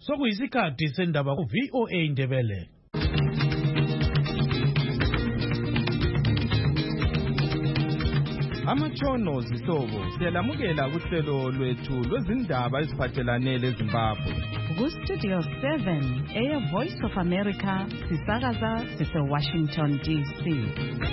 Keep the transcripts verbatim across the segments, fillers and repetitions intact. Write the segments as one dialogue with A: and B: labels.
A: Sokuyisikhathi sendaba ku V O A Indebele.
B: Amatshono zihlobo siyalamukela kuhlelo lwethu lwezindaba eziphathelane leZimbabwe.
C: Ku Studio seven, Air Voice of America, sisakaza sise Washington D C.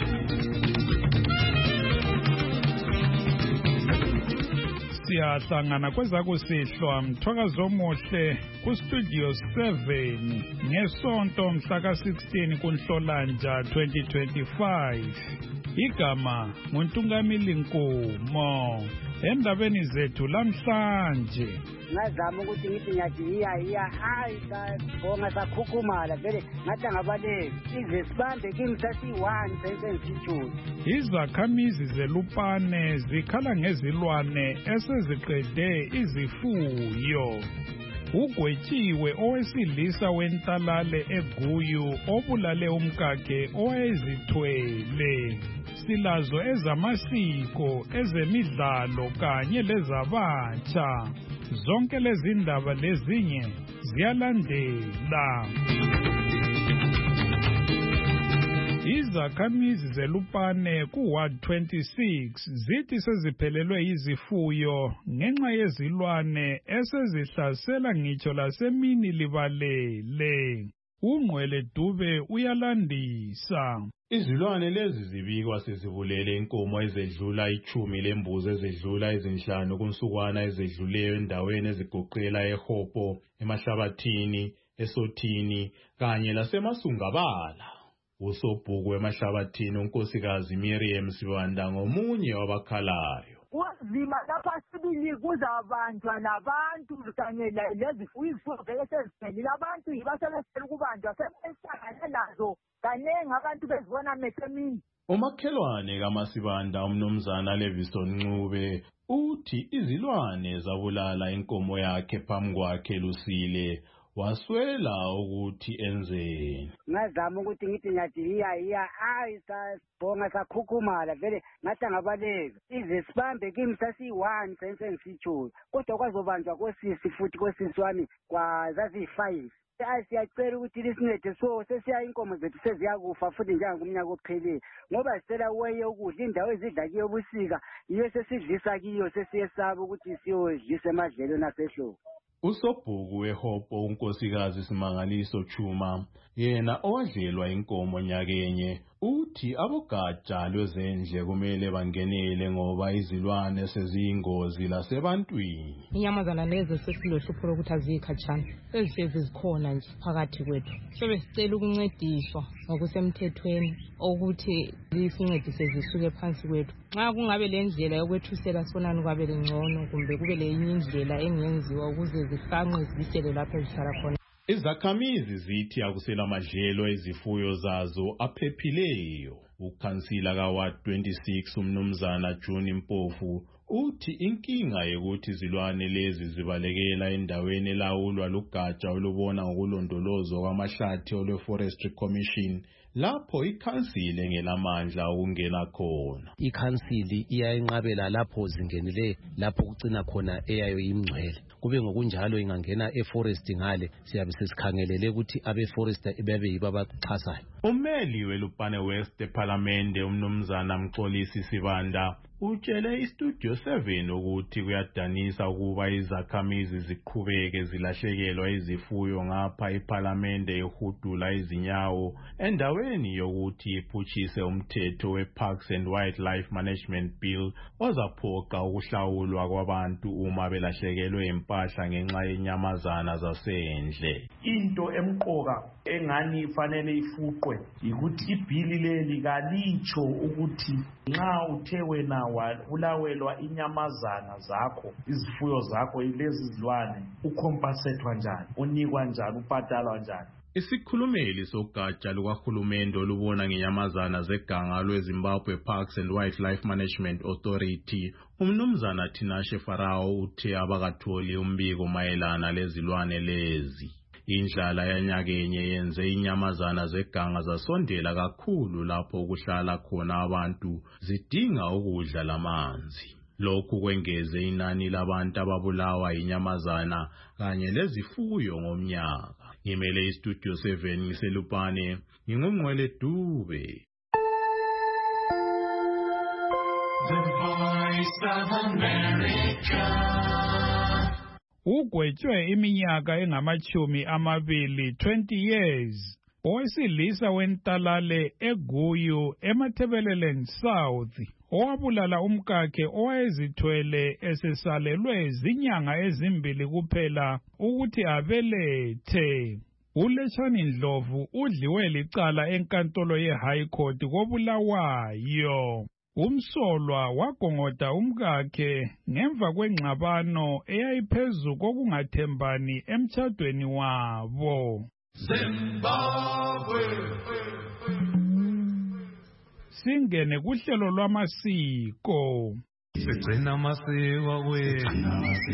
D: Siyahlangana kwezakusihlwa Mthwakazi omuhle ku Studio seven ngesonto mhla ka sixteen kuNhlolanja twenty twenty-five. Igama nguNtungamili Nkomo. Endabeni zethu lamhlanje
E: ngazama ukuthi ngithi ngiyathi iya iya hayi sabonga sakhukhumala vele ngathi ngabaleki ize sibambe kimsathi one sensensijulu.
D: Izakhamizi zeLupane zikhala ngezilwane eseziqede izifuyo. Ugwetshiwe owesilisa wentalale eGuyu obulale umkakhe owayezithwele. Silazo ezamasiko, ezemidlalo kanye lezabatsha. Zonke lezi ndaba lezinye ziyalandela. Izakhamizi zeLupane ku Ward twenty-six zithi seziphelelwe izifuyo ngenxa yezilwane esezihlasela ngitsho lasemini libalele. Ungqwele Dube uyalandisa.
F: Izilwane lezi zibikwa sezibulele inkomo ezedlula ichumi lembuzi ezedlula ezinhlanu kunsukwana ezedluleyo endaweni ezigoqela eHopo, eMahlabathini, eSothini kanye laseMasungabala. Usobhuku weMahlabathini unkosikazi Miriam Sibanda ngomunye wabakhalayo.
E: Kunzima lapha sibili kuzabanjwa nabantu kanye lezifuyo vele seziphelile abantu yibasebesela ukubanjwa sebehlangane nazo kanengi abantu bezibona mesemini.
F: Umakhelwane kaMasibanda umnumzana Levison Ncube uthi izilwane zabulala inkomo yakhe phambi kwakhe Lusile waswela ukuthi enzeni.
E: Ngazama ukuthi ngithi ngiyathi iya iya hayi sabonga sakhukhumala vele ngathi ngabaleki ize sibambe kimsathi one sensensijulu kodwa kwazobanjwa kosisi futhi kosisi wami kwazazi five. Hayi siyacela ukuthi lisincede so sesiya inkomo zethu seziyakufa futhi njengokumnyaka ophelele ngoba sicela weye ukudla indawo ezidla kiyo busika iyo sesidlisa kiyo sesiyesaba ukuthi siyodlisa emadlelo nasehlobo.
F: Usobhuku weHopo unkosikazi Simangaliso Chuma yena owadlelwa inkomo nyakenye uthi abogatsha lwezendle kumele bangenele ngoba izilwane seziyingozi lasebantwini.
G: Inyamazana lezo sesilohlupho lokuthi azikhatshana ezihlezi zikhona nje phakathi kwethu. Sebesicela ukuncediswa ngokusemthethweni ukuthi lisincedise zisuke phansi kwethu. Nxa kungabe lendlela yokwethusela sonani kwabe lengcono kumbe kube lenye indlela engenziwa ukuze zifanqe zihlele lapho ezihlala khona.
F: Izakhamizi zithi akusela madlelo ezifuyo zazo aphephileyo. Ukhansila ka Ward twenty-six umnumzana June Mpofu uthi inkinga yokuthi izilwane lezi zibalekela endaweni elawulwa lugatsha olubona ngokulondolozwa kwamahlathi olwe Forestry Commission lapho ikhansile ngelamandla ukungena khona.
H: Ikhansili iyayenqabela lapho zingenile lapho kucina khona eyayo imngcwele. Kube ngokunjalo ingangena eforest ngale siyabe sesikhangelele ukuthi abeforester ibabe yibo abaxhasayo.
F: Umeli weLupane West eParliament umnumzana Mxolisi Sibanda utshele iStudio seven ukuthi kuyadanisa ukuba izakhamizi ziqhubeke zilahlekelwa izifuyo ngapha eParliament ehudula izinyawo endaweni yokuthi iphutshise umthetho weParks and Wildlife Management Bill ozaphoqa ukuhlawulwa kwabantu uma belahlekelwe impahla ngenxa yenyamazana zasendle.
I: Into emqoka engani ifanele ifuqwe ukuthi ibhili leli kalitsho ukuthi nxa uthe wena ulawelwa inyamazana zakho izifuyo zakho lezi zilwane ukhompasethwa njani unikwa njani ubhadalwa njani.
F: Isikhulumeli sogatsha lukahulumende olubona ngenyamazana zeganga lweZimbabwe Parks and Wildlife Management Authority umnumzana Tinashe Farao uthe abakatholi umbiko mayelana lezilwane lezi. Indlala yanyakenye yenze inyamazana zeganga zasondela kakhulu lapho kuhlala khona abantu zidinga ukudla lamanzi. Lokhu kwengeze inani labantu ababulawa inyamazana kanye lezifuyo ngomnyaka. Ngimele istudio seven ngiselupane, ngingongwele Dube.
J: The Voice of America.
D: Ugwetshwe iminyaka engamachumi amabili twenty years. Owesilisa wentalale eGuyu eMathebeleland South owabulala umkakhe owayezithwele esesalelwe zinyanga ezimbili kuphela ukuthi abelethe. uLetshani Ndlovu udliwe licala enkantolo ye-High Court koBulawayo. Umsolwa wagongoda umkakhe ngemva kwengxabano eyayiphezu kokungathembani emtshadweni wabo.
J: Zimbabwe.
D: Singene kuhlelo lwamasiko.
J: Sigcina amasiko wethu.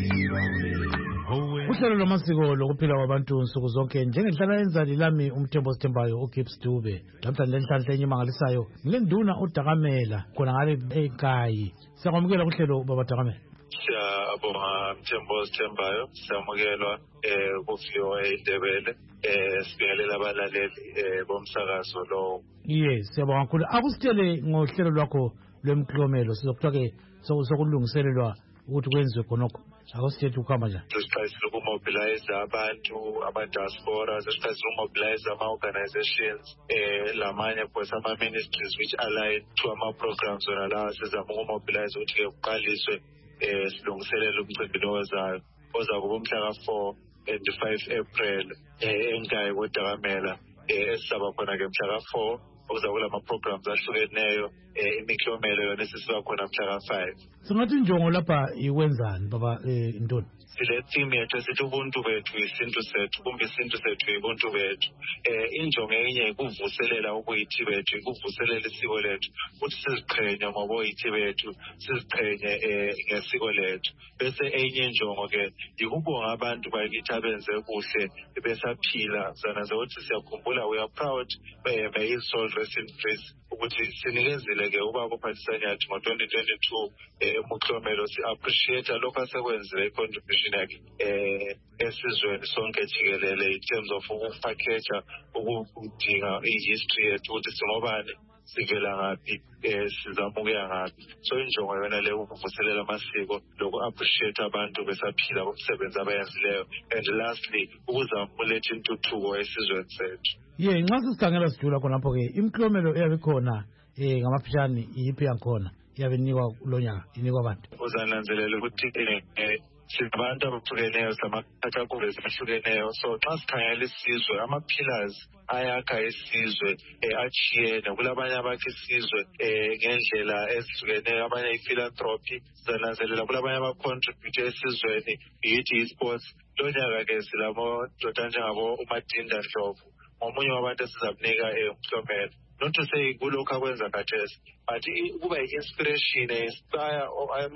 A: Uhlelo lwamasiko lokuphila kwabantu nsuku zonke njengenhlala enzali lami umthembo sithembayo uGibbs Dube. Namhlanje lenhlanhla enyimangalisayo ngilenduna uDakamela khona ngale eKayi. Siyakwamukela kuhlelo baba Dakamela.
K: Siyabonga mthembo sithembayo, siyamukelwa eh ku V O A Ndebele eh sibingelela abalaleli eh bomsakazo lo.
A: Yes, siyabonga kakhulu. Akusitshele ngohlelo lwakho lwemklomelo sizokuthiwa ke sokulungiselelwa ukuthi kwenziwe khonokho. Akusithethe ukuhamba njani?
K: Sesiqalisile ukumobilize abantu ama-diaspora, sesiqalisile ukumobilize ama-organizations eh lamanye pues ama-ministries which align to ama-programs wona lawa sizama ukumobilize ukuthi-ke kuqaliswe eh silungiselela umcimbi lo ozayo oza kuba umhla ka-four and five April eh eNkayi koDakamela eh esizaba khona-ke mhla ka-four okuza kula ma-programs ahlukeneyo eh imiklomelo yona esisiba khona mhla ka-five.
A: Singathi injongo lapha ikwenzani baba eh Ntoni?
K: Sile theme yethu sithi ubuntu bethu isintu sethu, kumbe isintu sethu ibuntu bethu. Eh injongo enye ukuvuselela ubuyithi bethu, ukuvuselela isiko lethu, ukuthi siziqhenye ngobuyithi bethu, siziqhenye eh ngesiko lethu. Bese enye injongo ke ikubonga abantu bakithi abenze kuhle besaphila zana ukuthi siyakhumbula we are proud eh may his soul rest in peace ukuthi sinikezile ke ubaba uPhathisanyathi ngo twenty twenty-two eh emuklomelo si appreciate lokho asekwenzile contribution yakhe eh esizweni sonke jikelele in terms of ukupackage ukudinga ihistory yethu ukuthi singobani sivela ngaphi eh sizamuka ngaphi. So injongo yona le ukuvuselela amasiko lokho appreciate abantu besaphila bomsebenzi abayenzileyo, and lastly ukuzamuletha intuthuko esizweni sethu.
A: Ye nxa sisikhangela sidlula khonapho ke imklomelo eyabe khona eh ngamafishani iyiphi yankhona yabe nikwa lonyaka inikwa abantu.
K: Uzananzelela ukuthi eh sibantu abahlukeneyo samakhathakule ezahlukeneyo, so xa sikhangela isizwe ama-pillars ayakha isizwe eh achiyene kulabanye abakhe isizwe eh ngendlela ezihlukeneyo, abanye i-philanthropy, sizananzelela kulabanye abacontribute esizweni yithi i-sports. Lonyaka ke silamo doda njengabo uMadinda Ndlovu ngomunye wabantu esizakunika umklomelo. Not to say kulokhu akwenza khathesi, but kuba i-inspiration inspire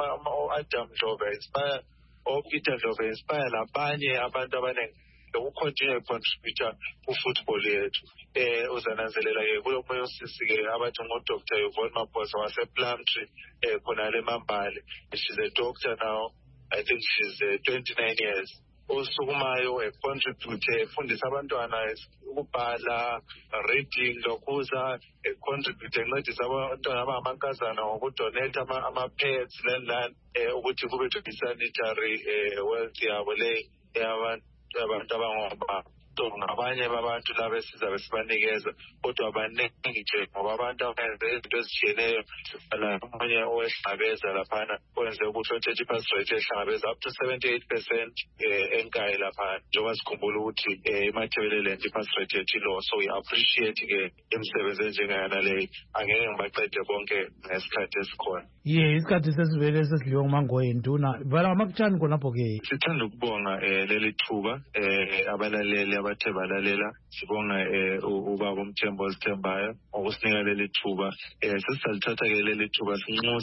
K: o-Adam Ndlovu inspire o-Peter Ndlovu inspire labanye abantu abaningi lokucontinue contributor ku-football yethu. Eh uzananzelela ke kulo moyo sisi ke abathi ngo-Doctor Yvonne Maphosa wase-Plumtree eh khona le Mambali. She's a doctor now, I think she's uh, twenty-nine years. Osukumayo econtribute efundisa abantwana ukubhala, reading, lokhuza econtribute encedisa abantwana abangamankazana ngokudonate ama-pads lendlani ukuthi kube sanitary wealth yabo le abantu abangoma. Ngabanye babantu laba esizabe sibanikeza kodwa abaningi nje ngoba abantu abenze izinto ezitshiyeneyo. Omunye owehlangabeza laphana wenze ukuthi thirty pass rate ehlangabeza up to seventy-eight percent eNkayi laphana, njengoba sikhumbula ukuthi eMathebeleland i-pass rate yethu lo. So we appreciate ke imisebenzi enjengayana leyo. Angeke ngibaqede bonke ngesikhathi esikhona.
A: Ye isikhathi sesivele sesidliwe nguMangoye Nduna vala amakutshani khonapho ke.
K: Sithanda ukubonga leli thuba abalaleli abathe balalela. Sibonga ubaba umthembo sithembayo ngokusinika leli thuba. Sesizalithatha ke leli thuba sinxusa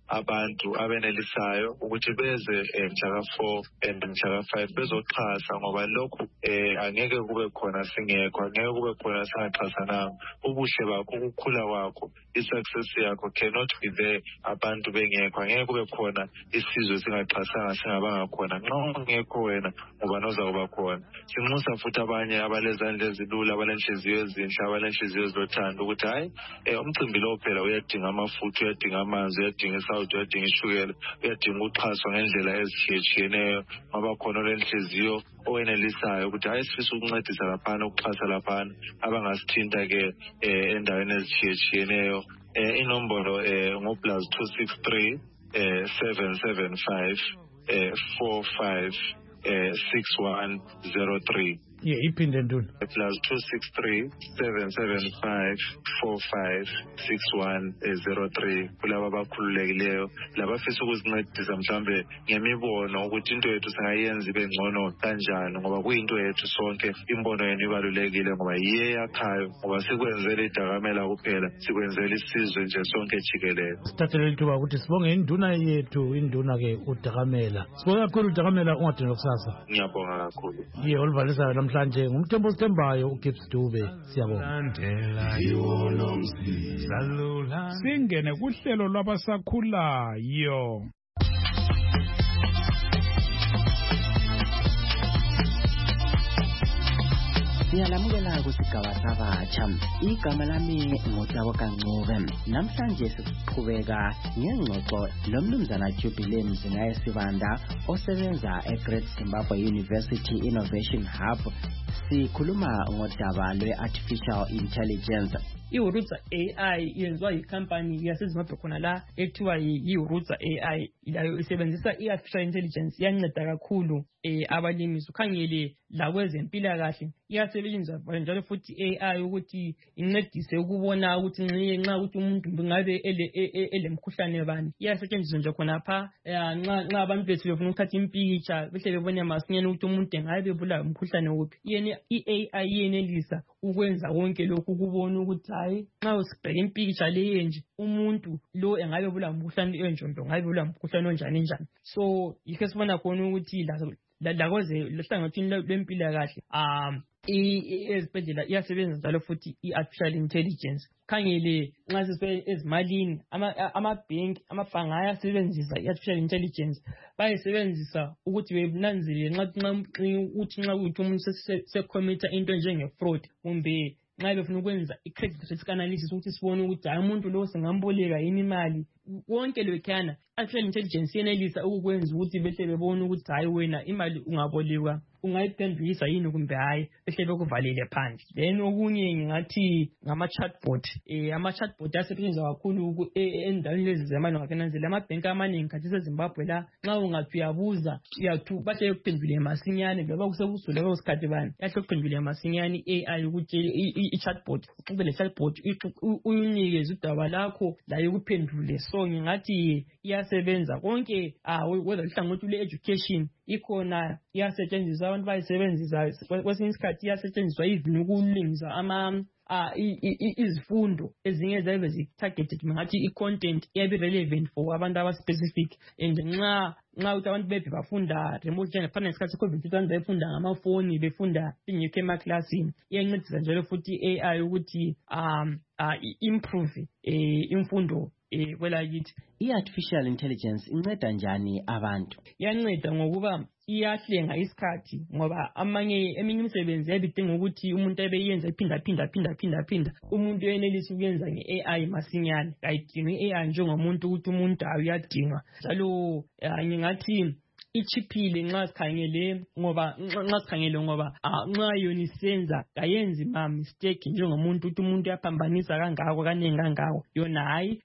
K: abantu abenelisayo ukuthi beze mhla four and mhla five bezoxhasa ngoba lokhu eh angeke kube khona singekho, angeke kube khona singaxhasananga. Ubuhle bakho, ukukhula kwakho, i-success yakho cannot be there abantu bengekho. Angeke kube khona isizwe singaxhasanga singabanga khona. Nxa ungekho wena ngoba nozawuba khona. Sinxusa futhi abanye abalezandla ezilula, abalenhliziyo ezinhle, abalenhliziyo ezilothando ukuthi hayi eh umcimbi lo phela uyadinga amafutha, uyadinga amanzi, uyadinga isawuti, uyadinga ishukela, uyadinga uxhaso ngendlela ezitshiyeneyo. Ngoba khona lenhliziyo owenelisayo ukuthi hayi sifisa ukuncedisa laphana, ukuxhasa laphana abangasithinta ke eh endaweni ezitshiyeneyo. Eh inombolo eh ngo plus two six three eh seven seven five eh four five eh six one zero three.
A: Yeah, iphinde ntoni?
K: Plus two six three seven seven five four five six one zero three. Kulaba abakhululekileyo labafisa ukuzincedisa mhlambe ngemibono ukuthi into yethu singayenza ibe ngcono kanjani, ngoba kuyinto yethu sonke. Imbono yenu ibalulekile ngoba yiye yakhayo, ngoba sikwenzele idakamela kuphela, sikwenzele isizwe nje sonke jikelele.
A: Sithathele ithuba ukuthi sibonge induna yethu, induna ke uDakamela. Sibonge kakhulu uDakamela, ungadini kusasa.
K: Ngiyabonga kakhulu.
A: Ye oluvalisayo namhlanje ngumthembu osithembayo uGibbs Dube. Siyabonga.
D: Singene kuhlelo lwabasakhulayo.
L: Siyalamukela kusigaba sabatsha. Igama lami ngutabo Kancube. Namhlanje siqhubeka ngengxoxo lomnumzana Jubilee Mzingaye Sibanda osebenza eGreat Zimbabwe University Innovation Hub. Sikhuluma ngodaba lwe-artificial intelligence.
M: iHurutsa A I yenziwa yikhampani yaseZimbabwe khona la ethiwa yiHurutsa A I. Layo isebenzisa i-artificial intelligence, iyanceda kakhulu eh abalimi. Ukhangele lakwezempilakahle iyasebenza njalo futhi A I ukuthi incedise ukubona ukuthi nxa ukuthi umuntu ngabe elemkhuhlane bani. Iyasetshenziswa nje khona pha nxa nxa abantu bethu befuna ukuthatha impicture behle bebone masinyane ukuthi umuntu ngabe ebulawa umkhuhlane wuphi. Yena i-A I yenelisa ukwenza konke lokhu, ukubona ukuthi hayi nxa usibheka impicture leyo nje umuntu lo engabe ebulawa umkhuhlane enjombe, ngabe ebulawa umkhuhlane onjani njani. So yikho sibona khona ukuthi la lakoze lehlangathini lempilakahle um ezibhedlela iyasebenza njalo futhi i-artificial intelligence. Khangele nxa sise ezimalini amabhenki amabhangi ayasebenzisa i-artificial intelligence. Bayisebenzisa ukuthi benanzele nxa uthi nxa uthi umuntu secommita into njenge-fraud kumbe nxa befuna ukwenza i-credit risk analysis ukuthi sibone ukuthi hayi umuntu lo singamboleka yini imali. Wonke lokhana artificial intelligence yenelisa ukukwenza ukuthi behle bebone ukuthi hayi wena imali ungabolekwa ungayiphendulisa yini kumbe hayi behle bekuvalele phandle. Then okunye ngingathi ngama-chatbot. Eh ama-chatbot asetshenziswa kakhulu endaweni lezi zemali. Ngakananzela amabhenki amaningi khathi seZimbabwe la nxa ungathi uyabuza uyathu bahle bekuphendule masinyane loba kusekusule kwesikhathi bani yahle kuphendule masinyane i-A I ukuthi i-chatbot ube le chatbot uyinikeze udaba lakho layo kuphendule. So ngingathi iyasebenza konke whether ihlangothi le-education ikhona iyasetshenziswa, abantu bayisebenzisa kwesinye isikhathi iyasetshenziswa even ukulungisa ama izifundo ezinye zabe zi-targeted ngathi i-content iyabe relevant for abantu aba-specific. And nxa nxa ukuthi abantu bebe bafunda remote learning phana ngesikhathi se-COVID abantu befunda ngamafoni befunda ingekho emaklasini, iyancedisa njalo futhi i-A I ukuthi um improve imfundo eh kwelakithi.
L: I-artificial intelligence inceda njani abantu?
M: Iyanceda ngokuba iyahlenga isikhathi, ngoba amanye eminye imisebenzi yabidinga ukuthi umuntu abeyenza iphinda phinda phinda phinda phinda. Umuntu uyenelisa ukuyenza nge-A I masinyane, ayidingi i-A I njengomuntu ukuthi umuntu uyadinga. Njalo ngingathi ichiphile nxa sikhangele ngoba nxa sikhangele ngoba nxa yona isenza kayenzi ma mistake njengomuntu ukuthi umuntu yaphambanisa kangako kanengi kangako. Yona hayi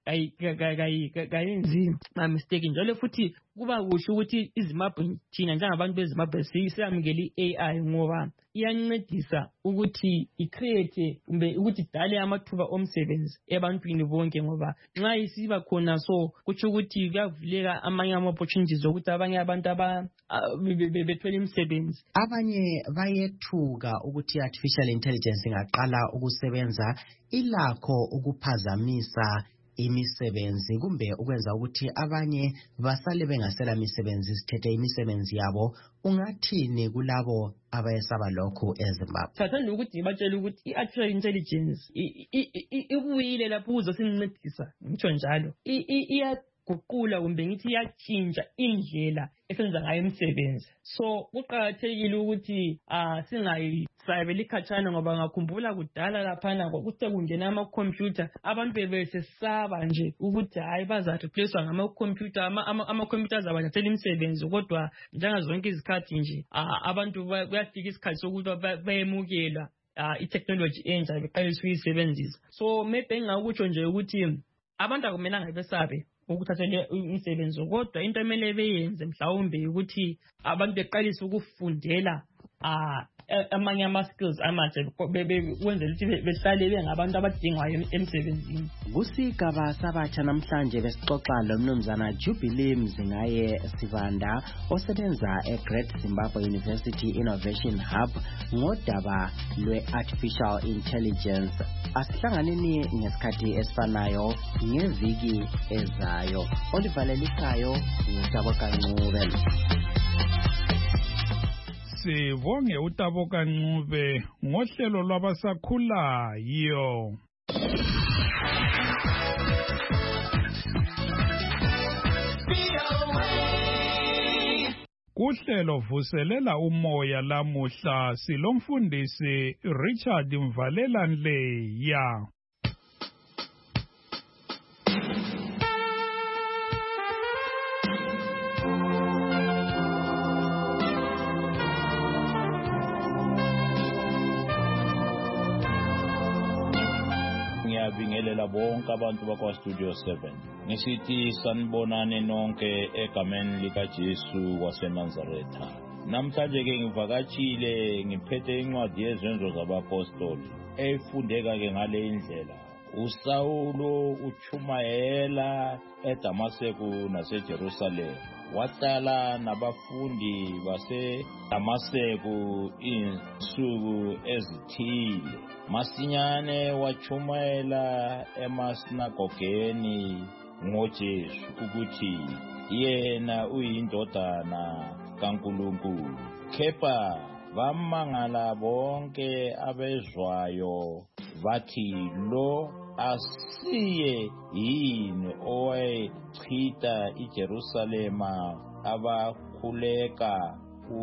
M: kayenzi ma mistake. Njalo futhi kuba kuhle ukuthi iZimbabwe thina njengabantu beZimbabwe siyamukela i-A I ngoba iyancedisa ukuthi icreate kumbe ukuthi dale amathuba omsebenzi ebantwini bonke, ngoba nxa isiba khona so kutsho ukuthi kuyavuleka amanye ama-opportunities ukuthi abanye abantu bethola imisebenzi.
L: Abanye bayethuka ukuthi i-artificial intelligence ingaqala ukusebenza ilakho ukuphazamisa imisebenzi kumbe ukwenza ukuthi abanye basale bengasela misebenzi sithethe imisebenzi yabo, ungathini kulabo abayesaba lokhu eZimbabwe?
M: Sathanda ukuthi batshela ukuthi i-artificial intelligence ibuyile lapho uzosincedisa, ngitsho njalo iyaguqula kumbe ngithi iyatshintsha indlela esenza ngayo imisebenzi. So kuqakathekile ukuthi ah singayisabeli khatshana, ngoba ngakhumbula kudala laphana ukuthi kungena ama-computer abantu bebesesaba nje ukuthi hayi bazareplacewa ngama-computer, ama-computer azabathathela imisebenzi. Kodwa njengazonke izikhathi nje abantu kuyafika isikhathi sokuthi bayemukela i-technology entsha beqalisa ukuyisebenzisa. So maybe engakutsho nje ukuthi abantu akumelanga besabe ukuthathela imisebenzi, kodwa into emele beyenze mhlawumbe ukuthi abantu beqalise ukufundela amanye ama-skills amatsha kwenzela ukuthi behlale bengabantu abadingwayo emsebenzini.
L: Kusigaba sabatsha namhlanje besixoxa lo mnumzana Jubilee Mzingaye Sivanda osebenza eGreat Zimbabwe University Innovation Hub ngodaba lwe-artificial intelligence. Asihlanganeni ngesikhathi esifanayo ngeviki ezayo. Olivalelisayo ngutabo Kancube.
D: Sibonge utabo Kancube ngohlelo lwabasakhulayo. Kuhlelo vuselela umoya lamuhla silomfundisi Richard Mvalela Nleya.
N: Ngiyabingelela bonke abantu bakwa Studio seven. Ngisithi sanibonane nonke egameni lika Jesu waseNazaretha. Namhlanje ke ngivakatshile ngiphethe incwadi yezenzo zabapostoli efundeka ke ngale indlela. uSawulo uchumayela eDamaseko naseJerusalem. Wahlala nabafundi baseDamaseko insuku ezithile. Masinyane wachumayela emasinagogeni ngoJesu ukuthi yena uyindodana kaNkulunkulu. Kepha bamangala bonke abezwayo bathi lo asiye yini owayechitha iJerusalema abakhuleka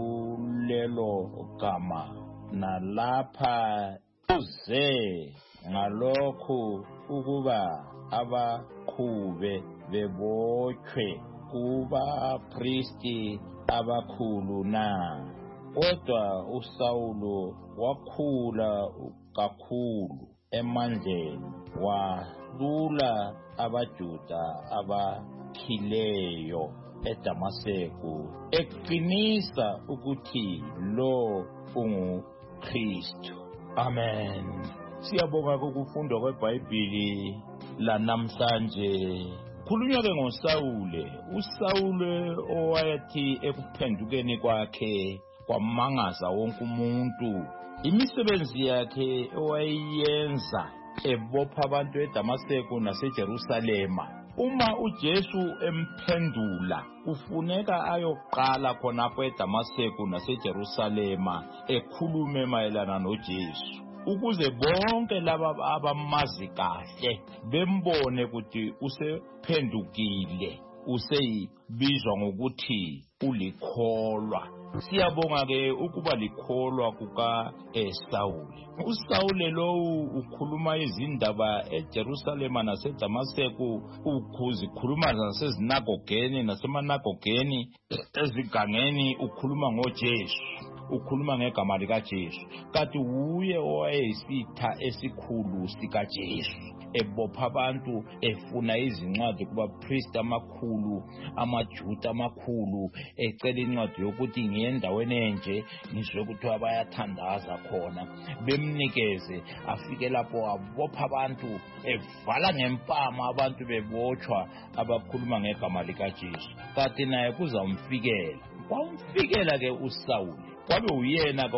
N: kulelo gama nalapha uze ngalokhu ukuba abakhube bebotshwe kuba pristi abakhulu na. Kodwa uSawulo wakhula kakhulu emandleni walula abaJuda abakhileyo eDamaseko eqinisa ukuthi lo unguKristu. Amen. Siyabonga ukufundwa kweBhayibheli lanamhlanje. Khulunywa ke ngoSawule. uSawule owayethi ekuphendukeni kwakhe kwamangaza wonke umuntu. Imisebenzi yakhe owayenza ebopha abantu eDamaseko naseJerusalema. Uma uJesu emphendula kufuneka ayoqala khonapho eDamaseko naseJerusalema ekhulume mayelana noJesu, ukuze bonke laba abamazi kahle bembone ukuthi usephendukile, useyibizwa ngokuthi ulikholwa. Siyabonga ke ukuba likholwa kuka eSawule. uSawule lo ukhuluma izindaba eJerusalema naseDamaseko, ukuzikhuluma nasezinagogeni nasemanagogeni ezigangeni, ukhuluma ngoJesu, ukhuluma ngegama likaJesu. Kanti uye owayesitha esikhulu sikaJesu, ebopha abantu efuna izincwadi kuba priest amakhulu, amaJuda amakhulu, ecela incwadi yokuthi ngiyendaweni enje ngizwe ukuthi bayathandaza khona, bemnikeze. Afike lapho abopha abantu, evala ngempama abantu bebotshwa abakhuluma ngegama likaJesu. Kanti naye kuzamfikela, kwamfikela ke uSawule, kwabe uyena ke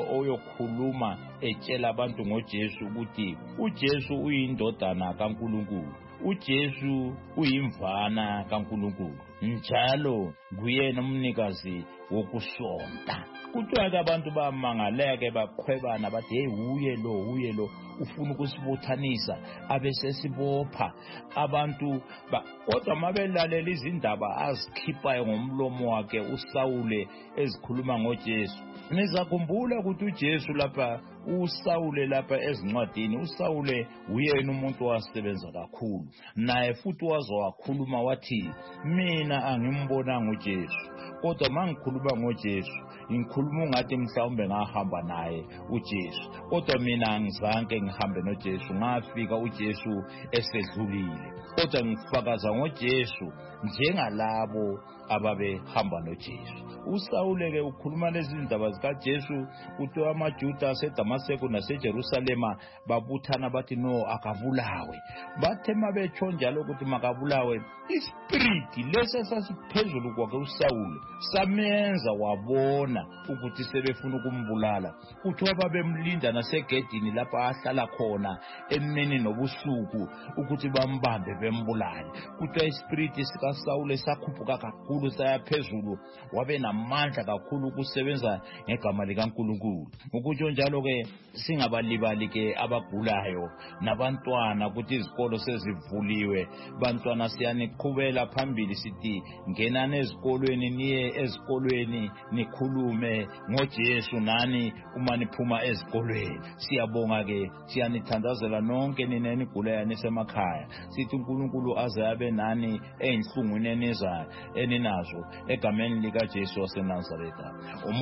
N: oyokhuluma etshela abantu ngoJesu ukuthi uJesu uyindodana kaNkulunkulu. uJesu uyimvana kaNkulunkulu njalo nguyena umnikazi wokusonta. Kuthiwa abantu bamangaleke baqhwebana bathi hey uye lo uye lo ufuna ukusibuthanisa abesesibopha abantu kodwa mabelalela izindaba azikhiphayo ngomlomo wakhe uSawule ezikhuluma ngoJesu. Nizakhumbula ukuthi uJesu lapha uSawule lapha ezincwadini uSawule uyena umuntu wasebenza kakhulu naye futhi wazowakhuluma wathi mina angimbonanga uJesu kodwa mangikhuluma ngoJesu ngikhuluma ngathi mhlawumbe ngahamba naye uJesu kodwa mina angizange ngihambe noJesu ngafika uJesu esedlulile kodwa ngifakaza ngoJesu njengalabo ababehamba noJesu. uSawule ke ukhuluma lezi ndaba zikaJesu ukuthi amaJuda aseDamaseko naseJerusalema babuthana bathi no akabulawe. Bathe mabetsho njalo ukuthi makabulawe ispirit lesi sasiphezulu kwakhe uSawule samenza wabona ukuthi sebefuna ukumbulala. Kuthiwa babemlinda nasegedini lapha ahlala khona emini nobusuku ukuthi bambambe bembulale. Kuthiwa ispirit sikaSawule sakhuphuka kakhulu sayaphezulu wabe namandla kakhulu ukusebenza ngegama likaNkulunkulu. Ukuthi njalo ke singabalibali ke abagulayo nabantwana ukuthi izikolo sezivuliwe. Bantwana siyaniqhubela phambili sithi ngenani ezikolweni niye ezikolweni nikhulume ngoJesu nani uma niphuma ezikolweni. Siyabonga ke siyanithandazela nonke ninenigulayo nisemakhaya. Sithi uNkulunkulu aze abe nani enhlungwini eniza eninazo egameni likaJesu waseNazaretha.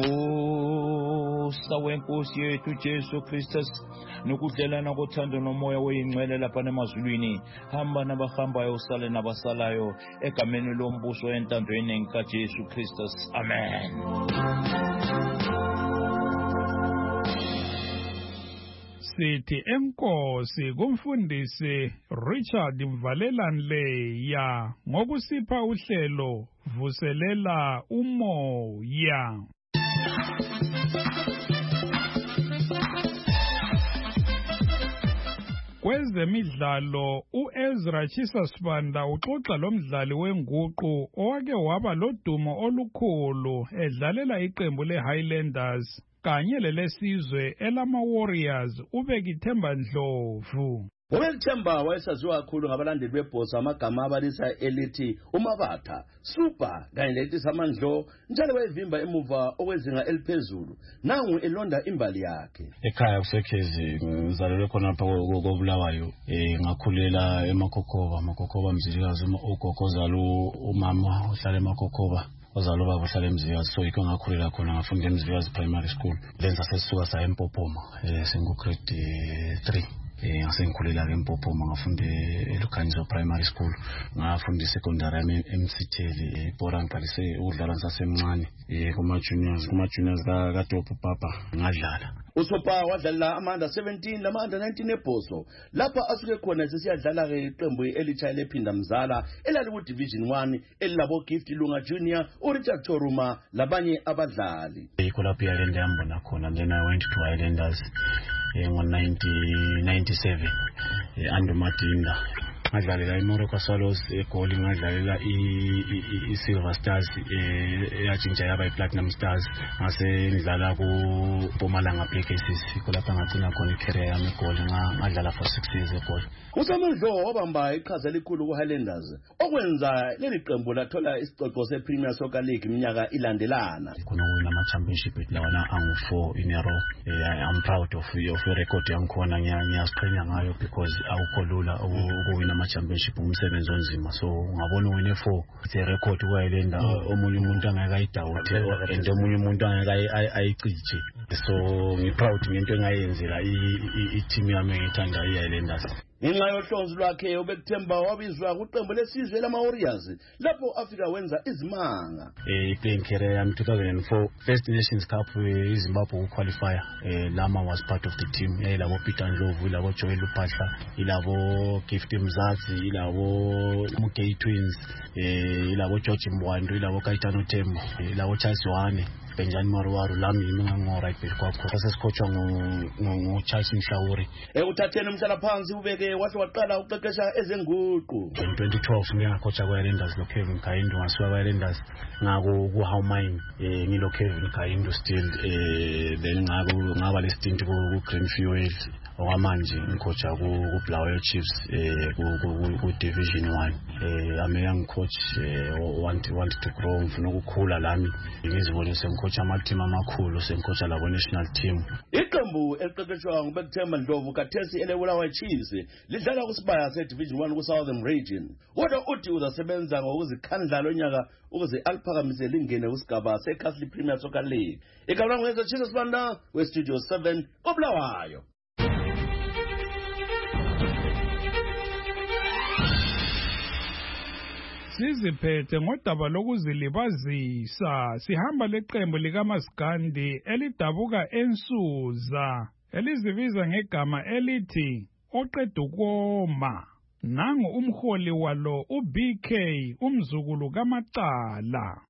N: Umusa wenkosi yethu Jesu Christus nokudlelana kothando nomoya oyingcwele lapha emazulwini hamba nabahambayo usale nabasalayo egameni lombuso entandweni kaJesu Christus. Amen.
D: Sithi enkosi kumfundisi Richard Mvalelanleya ngokusipha uhlelo vuselela umoya. Kwezemidlalo uEzra Chisasibanda uxoxa lomdlali wenguqu owake waba lodumo olukhulu edlalela iqembu leHighlanders kanye lelesizwe elama Warriors uBekithemba Ndlovu.
O: Ubekithemba wayesaziwa kakhulu ngabalandeli bebhosa amagama abalisa elithi uMabatha, Super kanye lelithi Samandlo njalo wayevimba emuva okwezinga eliphezulu. Nangu elonda imbali yakhe.
P: Ekhaya kusekhezi ngizalelwe khona lapha koBulawayo eh ngakhulela eMakokoba. Makokoba mzilikazi ugogo zalo umama uhlala eMakokoba. Ozalo baba uhlala eMzilikazi so yiko ngakhulela khona ngafunda eMzilikazi Primary School. Lenza sesisuka sa eMpophoma eh singu grade three. Eh ngasenkhulela ke eMpophoma ngafunda eLukhanyiso Primary School. Ngafunda secondary eMsitheli ePora ngqalise ukudlala sasemncane eh kuma juniors kuma juniors ka kaDopo Papa ngadlala.
O: Usopa wadlala amanda seventeen lamanda nineteen ebhoso lapha asuke khona sesiyadlala ke iqembu elitsha lephinda mzala elali ku Division one elilabo Gift Lunga Junior uRichard Toruma labanye abadlali.
P: Ikolaphi yalenda yambona khona then I went to Highlanders in nineteen ninety-seven eh Ando Madinda ngadlalela iMoroka Swallows egoli ngadlalela i Silver Stars eh eyajinja yaba iPlatinum Stars ngase ngidlala ku Mpumalanga Black Aces kulapha ngagcina khona icareer yami egoli ngadlala for six years egoli.
O: uSamandlo wabamba iqhaza elikhulu ku Highlanders okwenza leli qembu lathola isicoco sePremier Soccer League iminyaka ilandelana.
P: Khona wina ama championship lawana angu four in a row. I'm proud of your record yangikhona ngiyaziqhenya ngayo because awukholula ukuwina ama championship umsebenzi onzima so ngabona wine four the record wayilenda omunye umuntu angeke ayidawute and omunye umuntu angeke ayicije so ngi proud ngento engayenzela i team yami ngithanda iHighlanders.
O: Ngenxa yohlonzi lwakhe uBekithemba wabizwa kuqembu lesizwe lama Warriors lapho afika wenza izimanga.
P: Eh playing career yami two thousand four First Nations Cup eZimbabwe qualifier eh Lama was part of the team elabo Peter Ndlovu ilabo Joel Luphahla ilabo Gift Mzazi ilabo Mugay Twins eh ilabo George Mbwandu ilabo Kaitano Tembo ilabo Charles Wane Benjani Maruwaru lami mina ngo right back kwakho sesicoachwa ngo Charles Mhlawuri.
O: Ekuthatheni umhlalaphansi ubeke wahle waqala uqeqesha ezenguqu.
P: In twenty twelve ngiyacoacha kwa Highlanders lo Kevin Kaindo ngasiwa kwa Highlanders ngako ku How Mine eh ngilo Kevin Kaindo still eh then ngako ngaba le stint ku Greenfield okwamanje ngicoacha ku Bulawayo Chiefs eh ku Division one. eh I'm a young coach eh, want want to grow ngifuna ukukhula lami ngizibone semcoach amateam amakhulu semcoach labo national team.
O: Iqembu eliqeqeshwa nguBethemba Ndlovu kathesi eleBulawayo Chiefs lidlala kusibaya se Division one ku Southern Region. Kodwa uthi uzasebenza ngokuzikhandla onyaka ukuze aliphakamise lingene kusigaba seCastle Premier Soccer League. Igabula ngeze Chiefs Sibanda we Studio seven koBulawayo.
D: Siziphethe ngodaba lokuzilibazisa sihamba leqembu likaMasigandi elidabuka ensuza elizibiza ngegama elithi oqeda ukoma. Nangu umholi walo uB K umzukulu kaMacala.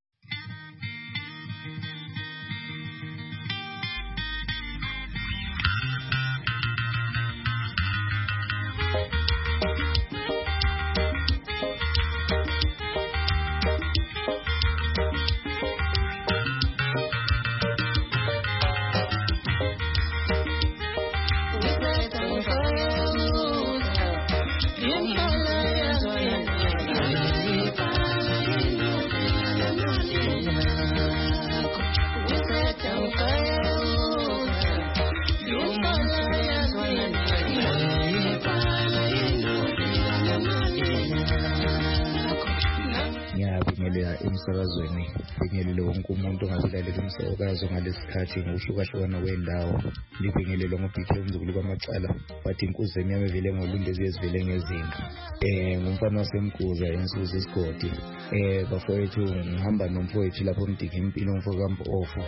Q: Emsakazweni bingelele wonke umuntu ongazilalela umsakazo ngalesikhathi ngokuhlukahlukana kwendawo libingelele ngobhithe umzukulu kaMacala wathi inkuzi emnyama evele ngolunde ezivele ngezinqa eh ngumfana wasemkuza ensuku isigodi eh bafowethu ngihamba nomfowethu lapho umdiki impilo umfowethu kaMpofu.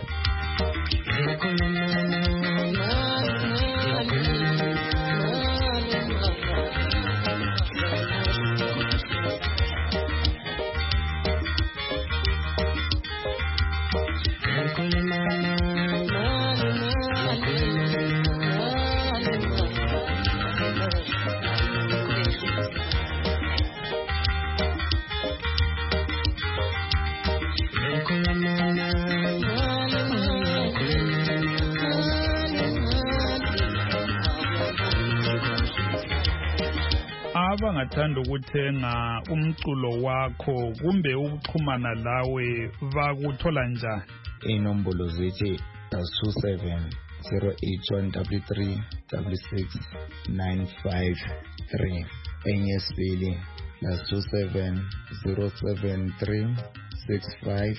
D: Abangathanda ukuthenga umculo wakho kumbe ukuxhumana lawe bakuthola njani?
Q: Inombolo zethu two seven zero eight one three three six six nine five three. Enye sibili plus two seven zero seven three six five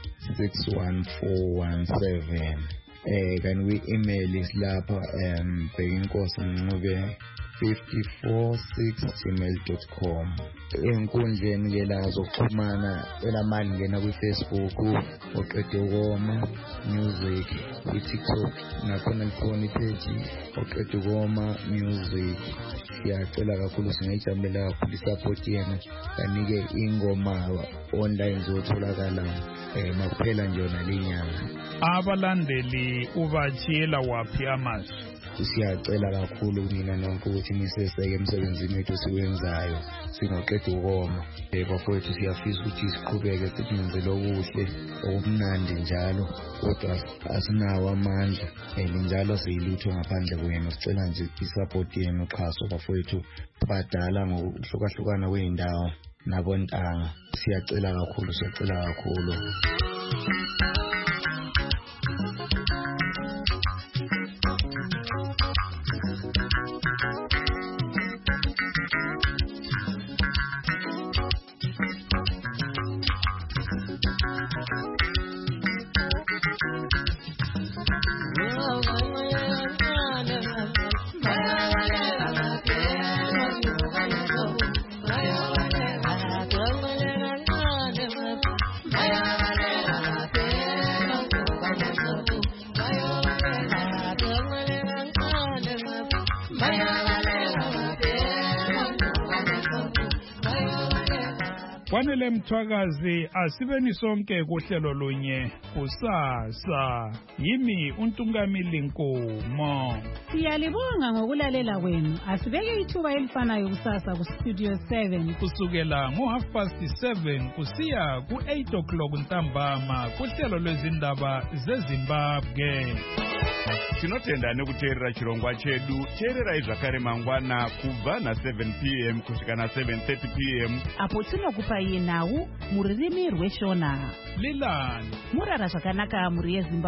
Q: six one four one seven. Eh can we email is lapha um Bhekinkosi Ncube fifty-four six gmail dot com. Enkundleni ke la zokuxhumana elamali ngena ku Facebook oqede ukoma music, iTikTok nakhona likhona ipage oqede ukoma music. Siyacela kakhulu singayijabulela kakhulu support yena kanike ingoma online zotholakala eh makuphela nje nalinyanga.
D: Abalandeli ubachiyela waphi amazi?
Q: Siyacela kakhulu mina nonke ukuthi niseseke emsebenzini wethu siwenzayo singoqeda ukoma. Bafowethu siyafisa ukuthi siqhubeke sibenze lokuhle okumnandi njalo kodwa asinawo amandla njalo siyilutho ngaphandle kwenu. Sicela nje isupport yenu uxhaso bafowethu badala ngokuhlukahlukana kweindawo nabontanga. Siyacela kakhulu siyacela kakhulu.
J: Yeah.
D: Kwanele Mthwakazi asibeni sonke kuhlelo lunye kusasa. Yimi uNtungamili Nkomo.
R: Siyalibonga ngokulalela kwenu. Asibeke ithuba elifanayo kusasa ku Studio seven
D: kusukela ngo half past seven kusiya ku eight o'clock ntambama kuhlelo lwezindaba zeZimbabwe.
S: Tinotenda nekuteerera chirongwa chedu. Teererai zvakare mangwana kubva na seven p m kusvika na seven thirty p m
C: apo tinokupa iye nhau muririmi rweshona.
D: Lilani
C: Murara zvakanaka muri yeZimbabwe.